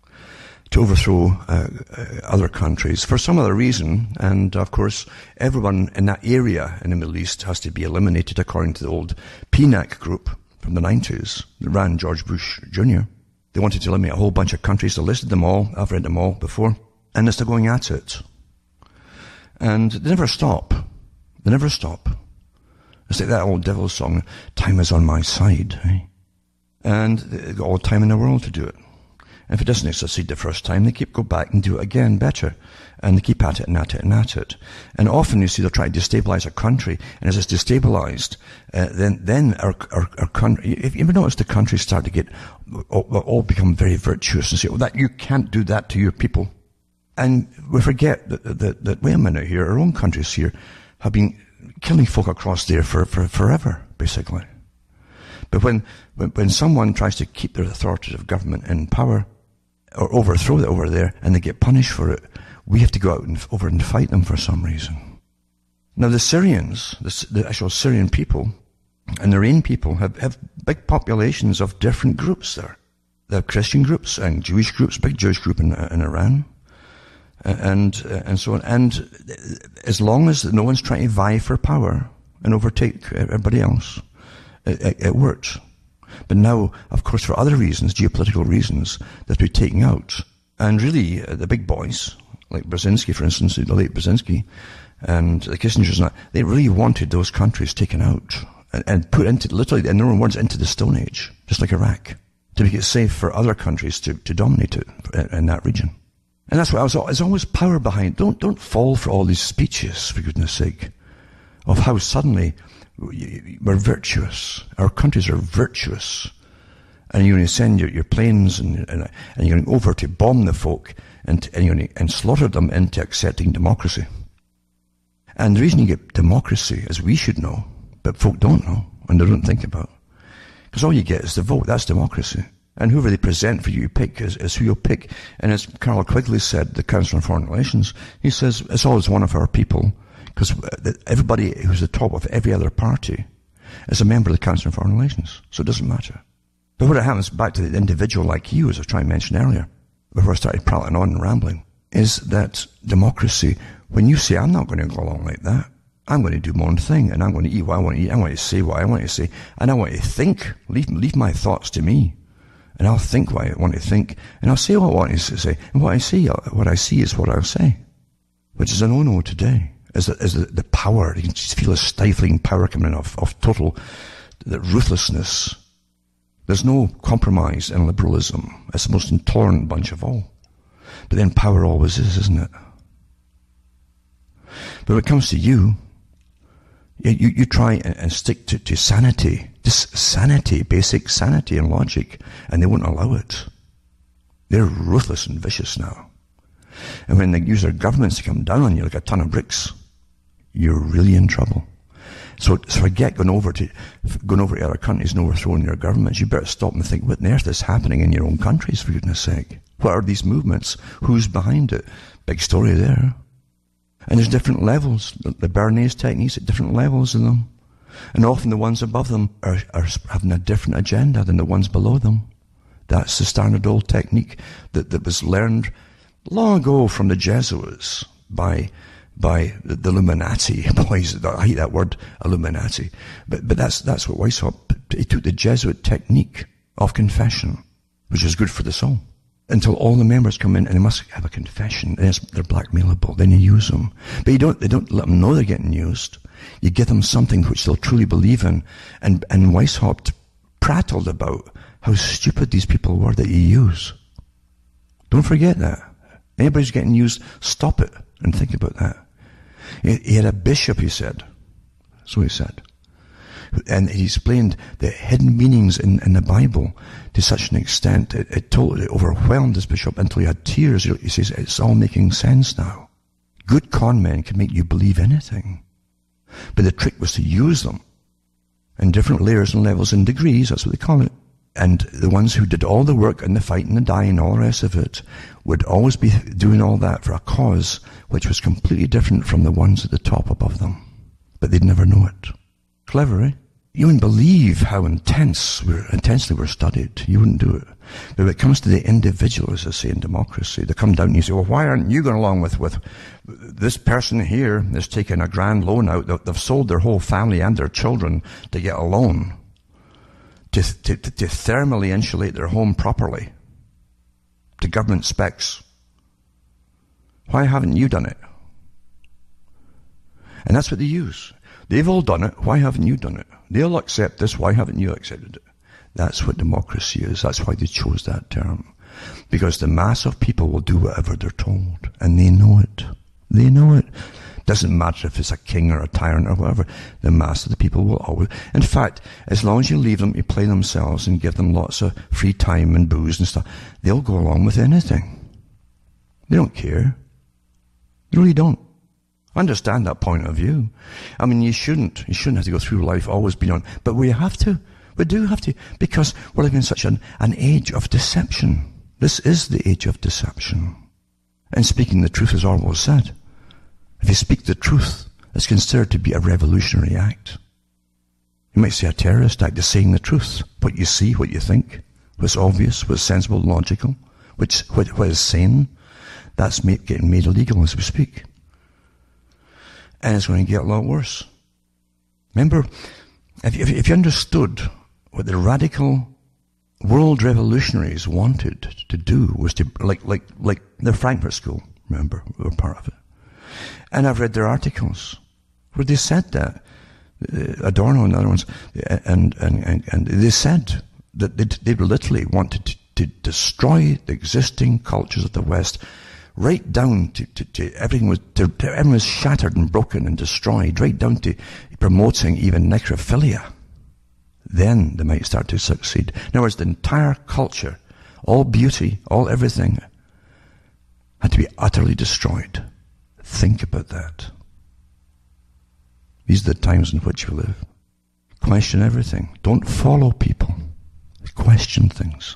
to overthrow other countries for some other reason. And, of course, everyone in that area in the Middle East has to be eliminated according to the old PNAC group from the 90s that ran George Bush Jr. They wanted to eliminate a whole bunch of countries. They listed them all. I've read them all before. And they're still going at it. And they never stop. They never stop. It's like that old Devil song, time is on my side. Eh? And they've got all the time in the world to do it. And if it doesn't succeed the first time, they go back and do it again better. And they keep at it and at it and at it. And often you see they'll try to destabilize a country. And as it's destabilized, then our country, if you ever notice the countries start to get, all become very virtuous and say, well, that you can't do that to your people. And we forget that wait a minute here, our own countries here have been killing folk across there for forever, basically. But when someone tries to keep their authoritative government in power, or overthrow it over there, and they get punished for it, we have to go out over and fight them for some reason. Now the Syrians, the actual Syrian people, and the Iranian people have big populations of different groups there. They have Christian groups and Jewish groups, big Jewish group in Iran. And so on. And as long as no one's trying to vie for power and overtake everybody else, it works. But now, of course, for other reasons, geopolitical reasons, that we're taking out. And really, the big boys, like Brzezinski, for instance, the late Brzezinski, and the Kissingers, and that, they really wanted those countries taken out and put into, literally, in their own words, into the Stone Age, just like Iraq, to make it safe for other countries to dominate it in that region. And that's why there's always power behind. Don't fall for all these speeches, for goodness sake, of how suddenly we're virtuous. Our countries are virtuous. And you're going to send your planes and you're going over to bomb the folk and you're going to slaughter them into accepting democracy. And the reason you get democracy, as we should know, but folk don't know and they don't think about, because all you get is the vote. That's democracy. And whoever they present for you to pick is who you'll pick. And as Carol Quigley said, the Council on Foreign Relations, he says it's always one of our people, because everybody who's the top of every other party is a member of the Council on Foreign Relations. So it doesn't matter. But what happens back to the individual like you, as I was trying to mention earlier, before I started prattling on and rambling, is that democracy, when you say, I'm not going to go along like that, I'm going to do my own thing, and I'm going to eat what I want to eat. I want to say what I want to say, and I want to think. Leave my thoughts to me, and I'll think what I want to think, and I'll say what I want to say. And what I see is what I'll say, which is a no-no today. Is the power? You can just feel a stifling power coming of total ruthlessness. There's no compromise in liberalism. It's the most intolerant bunch of all. But then power always is, isn't it? But when it comes to you try and stick to sanity. Just sanity, basic sanity and logic, and they won't allow it. They're ruthless and vicious now. And when they use their governments to come down on you like a ton of bricks, you're really in trouble. So forget going over to other countries and overthrowing their governments. You better stop and think, what on earth is happening in your own countries, for goodness sake? What are these movements? Who's behind it? Big story there. And there's different levels. The Bernays techniques at different levels in them. And often the ones above them are having a different agenda than the ones below them. That's the standard old technique that was learned long ago from the Jesuits by the Illuminati boys. I hate that word, Illuminati. But that's what Weishaupt, he took the Jesuit technique of confession, which is good for the soul. Until all the members come in and they must have a confession, and they're blackmailable. Then you use them. But they don't let them know they're getting used. You give them something which they'll truly believe in. And Weishaupt prattled about how stupid these people were that you use. Don't forget that. Anybody's getting used, stop it and think about that. He had a bishop, he said. So he said. And he explained the hidden meanings in the Bible to such an extent, it totally overwhelmed this bishop until he had tears. He says, it's all making sense now. Good con men can make you believe anything. But the trick was to use them in different layers and levels and degrees, that's what they call it. And the ones who did all the work and the fight and the dying and all the rest of it would always be doing all that for a cause which was completely different from the ones at the top above them. But they'd never know it. Clever, eh? You wouldn't believe how intensely we're studied. You wouldn't do it. But when it comes to the individual, as I say in democracy, they come down and you say, well, why aren't you going along with this person here that's taking a grand loan out? They've sold their whole family and their children to get a loan to thermally insulate their home properly to government specs. Why haven't you done it? And that's what they use. They've all done it. Why haven't you done it? They'll accept this. Why haven't you accepted it? That's what democracy is. That's why they chose that term. Because the mass of people will do whatever they're told. And they know it. They know it. Doesn't matter if it's a king or a tyrant or whatever. The mass of the people will always... In fact, as long as you leave them to play themselves and give them lots of free time and booze and stuff, they'll go along with anything. They don't care. They really don't. I understand that point of view. I mean, you shouldn't have to go through life always being on, but we have to. We do have to, because we're living in such an age of deception. This is the age of deception. And speaking the truth, as Orwell said, if you speak the truth, it's considered to be a revolutionary act. You might say a terrorist act is saying the truth. What you see, what you think, what's obvious, what's sensible, logical, what is sane, that's getting made illegal as we speak. And it's going to get a lot worse. Remember, if you understood what the radical world revolutionaries wanted to do was to, like the Frankfurt School, remember, we were part of it. And I've read their articles where they said that, Adorno and other ones, and they said that they literally wanted to destroy the existing cultures of the West, right down to everything was shattered and broken and destroyed, right down to promoting even necrophilia. Then they might start to succeed. In other words, the entire culture, all beauty, all everything, had to be utterly destroyed. Think about that. These are the times in which we live. Question everything. Don't follow people. Question things.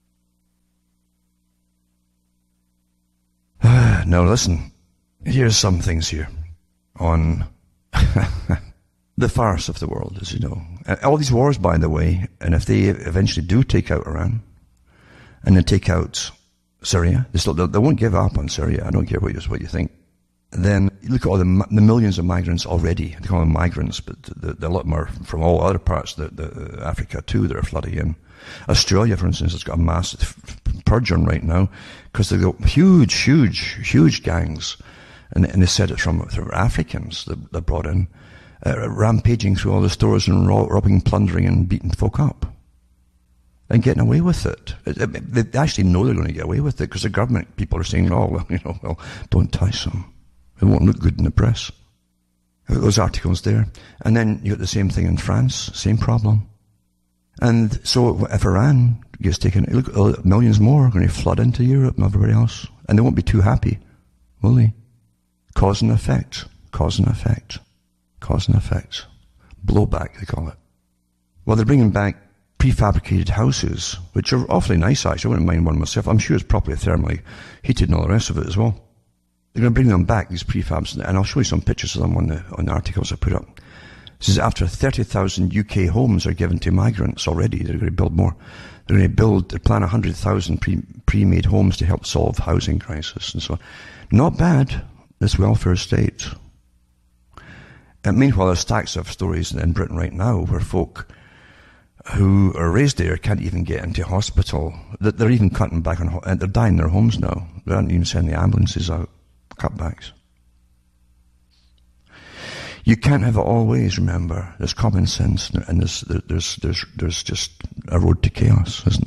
Now listen, here's some things here on the farce of the world, as you know. All these wars, by the way, and if they eventually do take out Iran, and then take out Syria, they won't give up on Syria. I don't care what you think. then you look at all the millions of migrants already. They call them migrants, but a lot more from all other parts of the Africa too that are flooding in. Australia, for instance, has got a massive purge on right now because they've got huge gangs, and they said it's from Africans that they brought in, rampaging through all the stores and robbing, plundering, and beating folk up. And getting away with it. They actually know they're going to get away with it because the government people are saying, oh, well, don't touch them. It won't look good in the press. Those articles there. And then you got the same thing in France, same problem. And so if Iran gets taken, look, millions more are going to flood into Europe and everybody else. And they won't be too happy, will they? Cause and effect. Cause and effect. Cause and effect. Blowback, they call it. Well, they're bringing back prefabricated houses, which are awfully nice actually. I wouldn't mind one myself. I'm sure it's properly thermally heated and all the rest of it as well. They're going to bring them back, these prefabs, and I'll show you some pictures of them on the articles I put up. This is after 30,000 UK homes are given to migrants already. They're going to build more. They're going to plan 100,000 pre-made homes to help solve housing crisis and so on. Not bad, this welfare state. And meanwhile, there's stacks of stories in Britain right now where folk who are raised there can't even get into hospital. They're even cutting back on, and they're dying in their homes now. They aren't even sending the ambulances out. Cutbacks. You can't have it always, remember. There's common sense, and there's just a road to chaos, isn't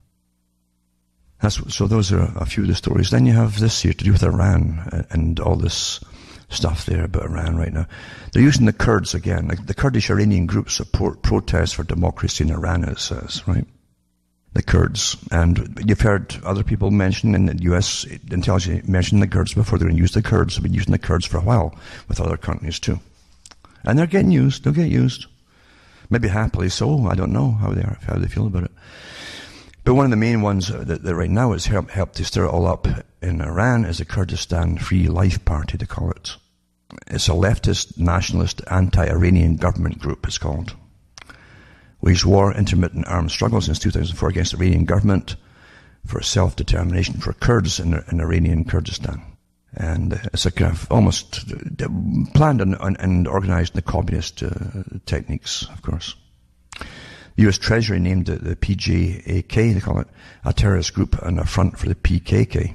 there? So those are a few of the stories. Then you have this here to do with Iran and all this stuff there about Iran right now. They're using the Kurds again. Like the Kurdish Iranian group support protests for democracy in Iran, it says, right? The Kurds. And you've heard other people mention, in the US intelligence mention the Kurds before. They're going to use the Kurds. They've been using the Kurds for a while with other countries too. And they're getting used. They'll get used. Maybe happily so. I don't know how they feel about it. But one of the main ones that right now has helped to stir it all up in Iran is the Kurdistan Free Life Party, they call it. It's a leftist, nationalist, anti-Iranian government group, it's called. Waged war, intermittent armed struggle since 2004 against the Iranian government for self-determination for Kurds in Iranian Kurdistan. And it's a kind of almost planned and organized in the communist techniques, of course. The US Treasury named the PJAK, they call it, a terrorist group and a front for the PKK.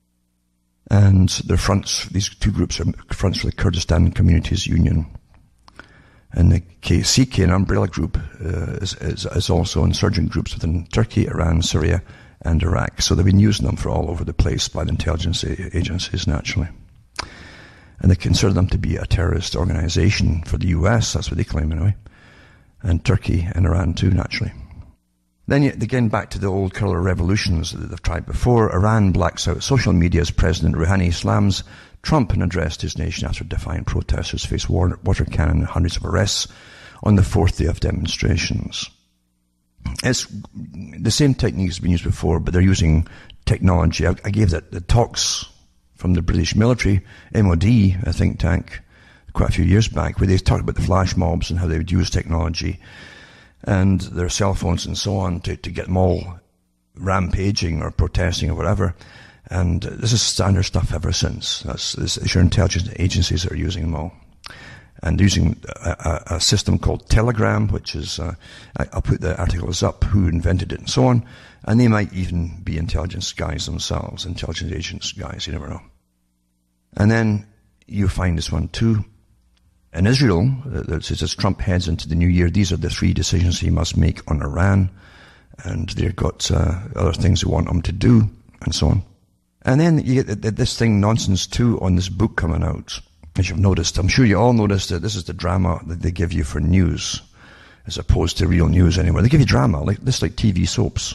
And their fronts, these two groups are fronts for the Kurdistan Communities Union. And the CK, an umbrella group, is also insurgent groups within Turkey, Iran, Syria, and Iraq. So they've been using them for all over the place by the intelligence agencies, naturally. And they consider them to be a terrorist organization for the US, that's what they claim anyway. And Turkey and Iran too, naturally. Then again, back to the old colour revolutions that they've tried before. Iran blacks out social media as President Rouhani slams Trump and addressed his nation after defiant protesters faced water cannon and hundreds of arrests on the fourth day of demonstrations. It's the same technique has been used before, but they're using technology. I gave the talks from the British military, MOD, a think tank, quite a few years back, where they talked about the flash mobs and how they would use technology and their cell phones and so on to get them all rampaging or protesting or whatever. And this is standard stuff ever since. It's your intelligence agencies that are using them all. And using a system called Telegram, which is, I'll put the articles up, who invented it and so on. And they might even be intelligence guys themselves, intelligence agents guys, you never know. And then you find this one too. In Israel, it says as Trump heads into the new year, these are the 3 decisions he must make on Iran. And they've got other things they want him to do, and so on. And then you get this thing nonsense too on this book coming out. As you've noticed, I'm sure you all noticed that this is the drama that they give you for news, as opposed to real news anywhere. They give you drama, like TV soaps.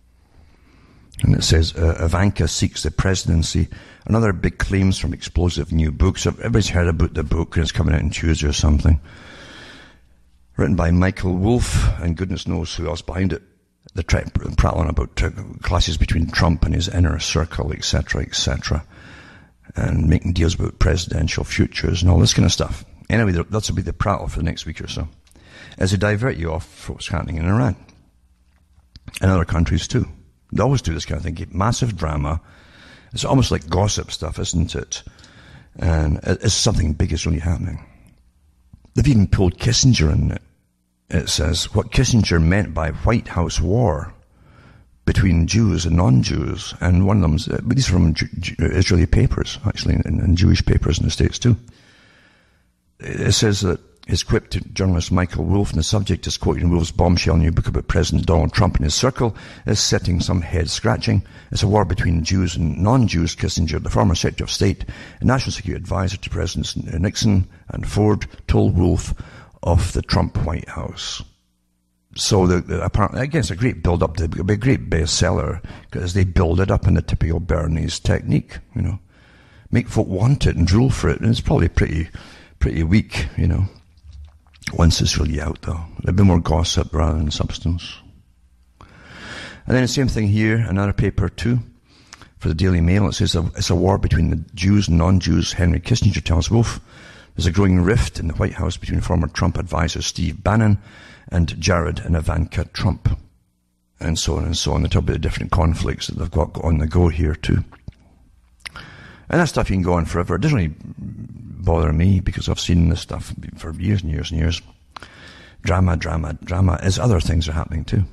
And it says, Ivanka seeks the presidency. Another big claims from explosive new books. Everybody's heard about the book, and it's coming out on Tuesday or something. Written by Michael Wolff, and goodness knows who else behind it. They're prattling about clashes between Trump and his inner circle, etc., etc., and making deals about presidential futures and all this kind of stuff. Anyway, that's will be the prattle for the next week or so, as they divert you off from what's happening in Iran and other countries too. They always do this kind of thing, massive drama. It's almost like gossip stuff, isn't it? And it's something big is really happening. They've even pulled Kissinger in it. It says what Kissinger meant by White House war between Jews and non-Jews, and one of them's, these are from Israeli papers, actually, and Jewish papers in the States too. It says that his quip to journalist Michael Wolff, and the subject is quoting Wolff's bombshell new book about President Donald Trump and his circle, is setting some head scratching. It's a war between Jews and non-Jews. Kissinger, the former Secretary of State and National Security Advisor to Presidents Nixon and Ford, told Wolff of the Trump White House. So apparently, again, it's a great build-up. It'll be a great bestseller because they build it up in the typical Bernays technique, make folk want it and drool for it, and it's probably pretty weak, once it's really out, though. There'll be more gossip rather than substance. And then the same thing here, another paper too, for the Daily Mail. It says it's a war between the Jews and non-Jews. Henry Kissinger tells Wolff there's a growing rift in the White House between former Trump advisor Steve Bannon and Jared and Ivanka Trump, and so on and so on. They talk about the different conflicts that they've got on the go here too. And that stuff you can go on forever. It doesn't really bother me because I've seen this stuff for years and years and years. Drama, as other things are happening too.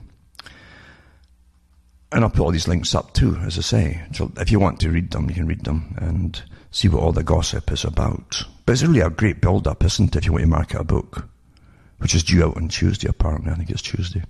And I'll put all these links up too, as I say. So if you want to read them, you can read them and see what all the gossip is about. But it's really a great build-up, isn't it, if you want to market a book, which is due out on Tuesday, apparently. I think it's Tuesday.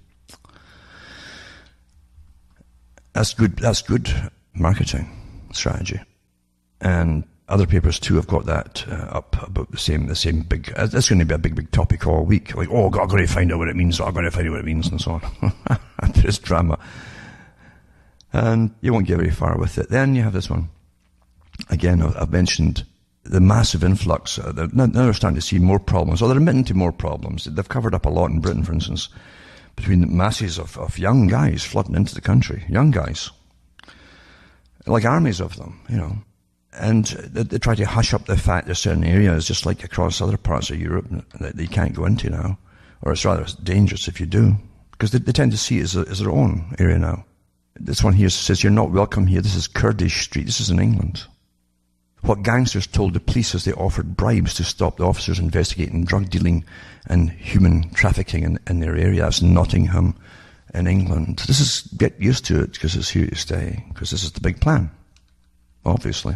That's good marketing strategy. And other papers too have got that up about the same big. That's going to be a big topic all week. Like, I've got to find out what it means. I've got to find out what it means, and so on. This drama, and you won't get very far with it. Then you have this one. Again, I've mentioned the massive influx. Now they're starting to see more problems. They're admitting to more problems. They've covered up a lot in Britain, for instance, between the masses of young guys flooding into the country. Young guys, like armies of them, And they try to hush up the fact there's certain areas, just like across other parts of Europe, that they can't go into now. Or it's rather dangerous if you do. Because they tend to see it as their own area now. This one here says, you're not welcome here. This is Kurdish Street. This is in England. What gangsters told the police as they offered bribes to stop the officers investigating drug dealing and human trafficking in their area. That's Nottingham in England. This is, get used to it because it's here to stay. Because this is the big plan. Obviously.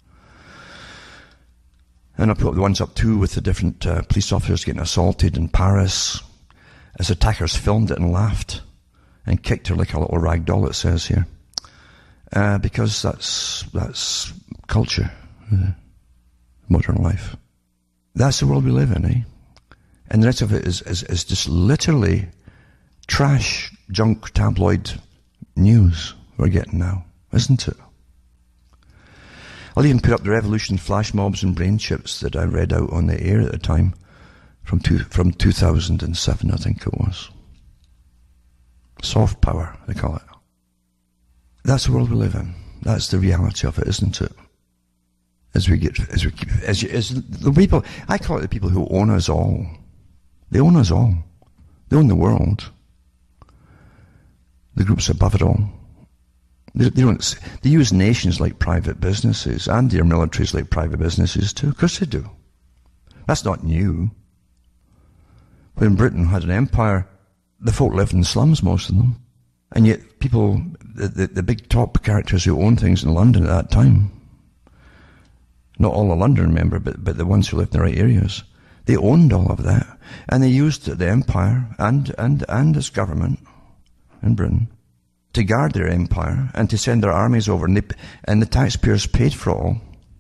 And I put the ones up too with the different police officers getting assaulted in Paris as attackers filmed it and laughed and kicked her like a little rag doll, it says here. Because that's culture, modern life. That's the world we live in, eh? And the rest of it is just literally trash, junk, tabloid news we're getting now, isn't it? I'll even put up the revolution flash mobs and brain chips that I read out on the air at the time from 2007, I think it was. Soft power, they call it. That's the world we live in. That's the reality of it, isn't it? As the people, I call it the people who own us all. They own us all. They own the world. The groups above it all. They use nations like private businesses and their militaries like private businesses too. Of course they do. That's not new. When Britain had an empire, the folk lived in slums, most of them. And yet people, the big top characters who owned things in London at that time, not all of London, remember, but the ones who lived in the right areas, they owned all of that. And they used the empire and its government in Britain to guard their empire and to send their armies over, and the taxpayers paid for it all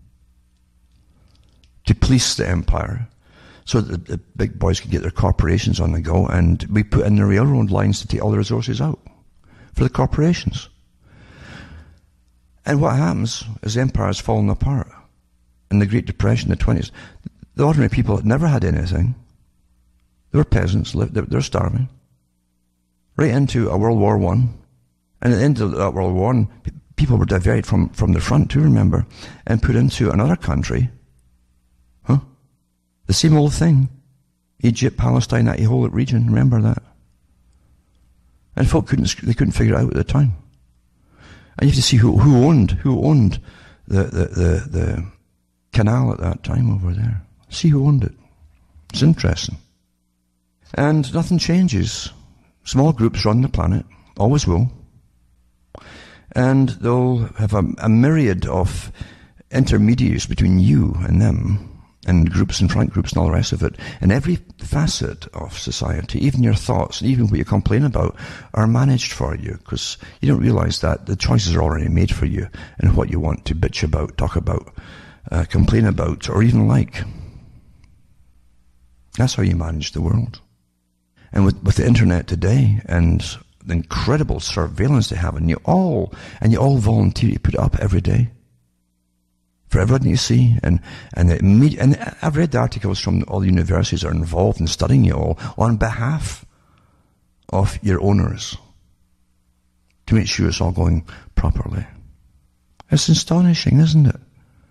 to police the empire so that the big boys could get their corporations on the go, and we put in the railroad lines to take all the resources out for the corporations. And what happens is the empire's fallen apart. In the Great Depression, the 20s, the ordinary people had never had anything. They were peasants, they're starving. Right into a World War I. And at the end of that World War I, people were diverted from the front too, remember, and put into another country. The same old thing. Egypt, Palestine, that whole region, remember that? And folk couldn't figure it out at the time. And you have to see who owned the canal at that time over there. See who owned it. It's interesting. And nothing changes. Small groups run the planet, always will. And they'll have a myriad of intermediaries between you and them, and groups and front groups and all the rest of it. And every facet of society, even your thoughts, and even what you complain about, are managed for you, because you don't realize that the choices are already made for you and what you want to bitch about, talk about, complain about, or even like. That's how you manage the world. And with the internet today and the incredible surveillance they have, and you all volunteer to put it up every day for everyone to see, and I've read the articles from all the universities that are involved in studying you all on behalf of your owners to make sure it's all going properly. It's astonishing, isn't it?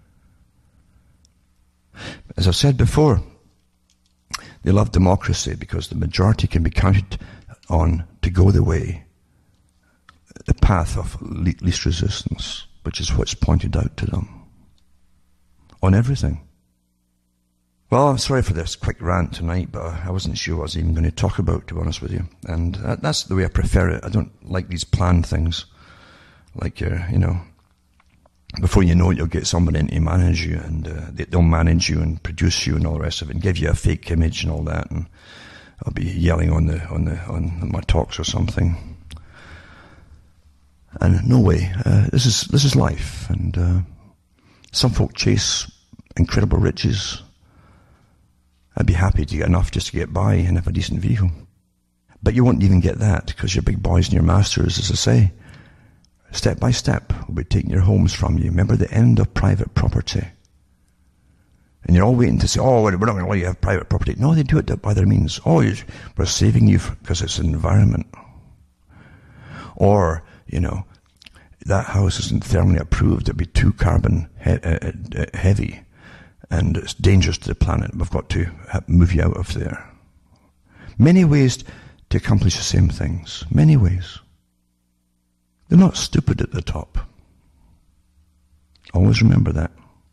As I've said before, they love democracy because the majority can be counted on to go the way, the path of least resistance, which is what's pointed out to them on everything. Well, I'm sorry for this quick rant tonight, but I wasn't sure what I was even going to talk about, to be honest with you. And that's the way I prefer it. I don't like these planned things. Like, before you know it, you'll get somebody in to manage you, and they'll manage you and produce you and all the rest of it, and give you a fake image and all that. And I'll be yelling on my talks or something. And no way. This is life, and some folk chase incredible riches. I'd be happy to get enough just to get by and have a decent vehicle. But you won't even get that, because your big boys and your masters, as I say, step by step, will be taking your homes from you. Remember the end of private property. And you're all waiting to say, oh, we're not going to let you have private property. No, they do it by their means. Oh, we're saving you because it's an environment. Or, that house isn't thermally approved. It'll be too carbon heavy, and it's dangerous to the planet. We've got to move you out of there. Many ways to accomplish the same things. Many ways. They're not stupid at the top. Always remember that.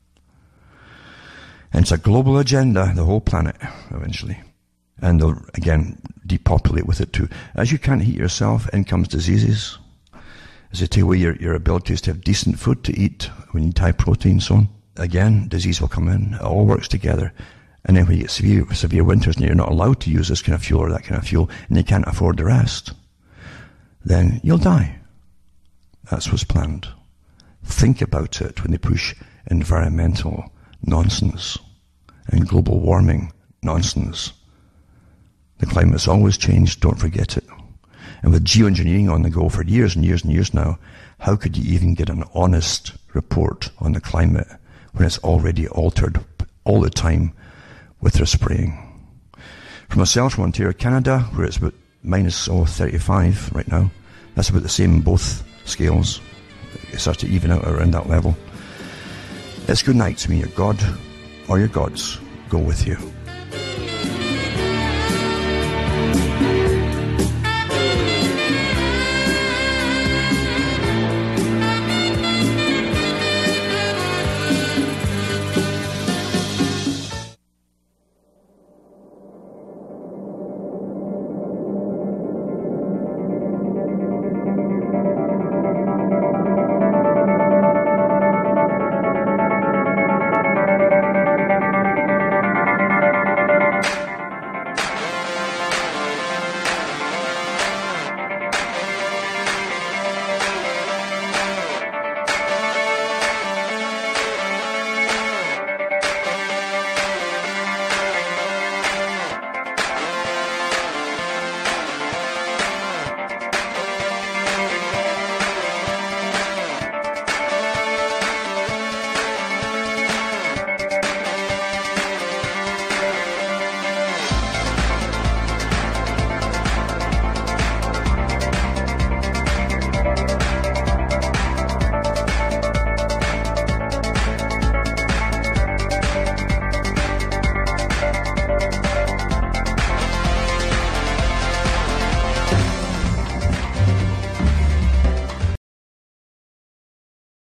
And it's a global agenda, the whole planet, eventually. And they'll, again, depopulate with it too. As you can't heat yourself, in comes diseases. As they take away your abilities to have decent food to eat, when you need high protein and so on, again, disease will come in. It all works together. And then when you get severe winters and you're not allowed to use this kind of fuel or that kind of fuel, and you can't afford the rest, then you'll die. That's what's planned. Think about it when they push environmental nonsense and global warming nonsense. The climate's always changed, don't forget it. And with geoengineering on the go for years and years and years now, how could you even get an honest report on the climate when it's already altered all the time with their spraying? For myself, from Ontario, Canada, where it's about minus 35 right now, that's about the same in both scales. It starts to even out around that level. It's good night to me. Your God or your gods go with you.